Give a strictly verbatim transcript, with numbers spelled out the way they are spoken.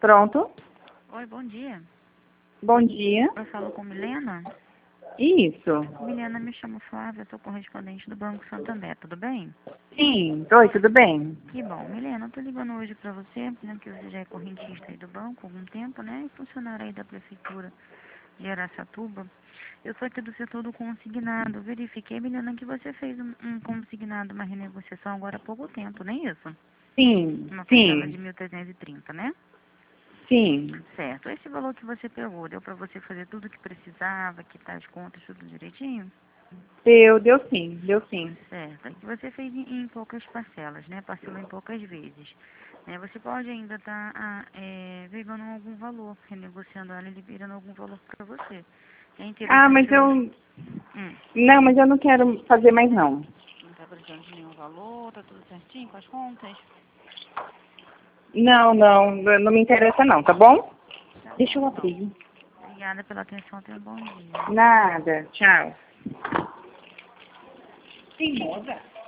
Pronto. Oi, bom dia. Bom dia. Eu falo com Milena. Isso. Milena, me chamo Flávia, sou correspondente do Banco Santander, tudo bem? Sim. Oi, tudo bem? Que bom. Milena, eu tô ligando hoje pra você, né, que você já é correntista aí do banco há algum tempo, né, e funcionário aí da Prefeitura de Araçatuba. Eu sou aqui do setor do consignado. Verifiquei, Milena, que você fez um, um consignado, uma renegociação agora há pouco tempo, não é isso? Sim, Uma parcela de sim, mil trezentos e trinta, né? sim. Certo. Esse valor que você pegou, deu pra você fazer tudo o que precisava, quitar as contas, tudo direitinho? Deu, deu sim, deu sim. Certo. É que você fez em, em poucas parcelas, né? Parcelou em poucas vezes. É, você pode ainda estar pegando algum valor, renegociando ela e liberando algum valor para você. É Ah, mas interessante eu... hoje. Hum, Não, mas eu não quero fazer mais não. não está precisando de nenhum valor, tá tudo certinho com as contas? Não, não, não me interessa não, tá bom? Tá Deixa bom, eu então. abrir. Obrigada pela atenção, tenha um bom dia. Nada, tchau. Sim, moça.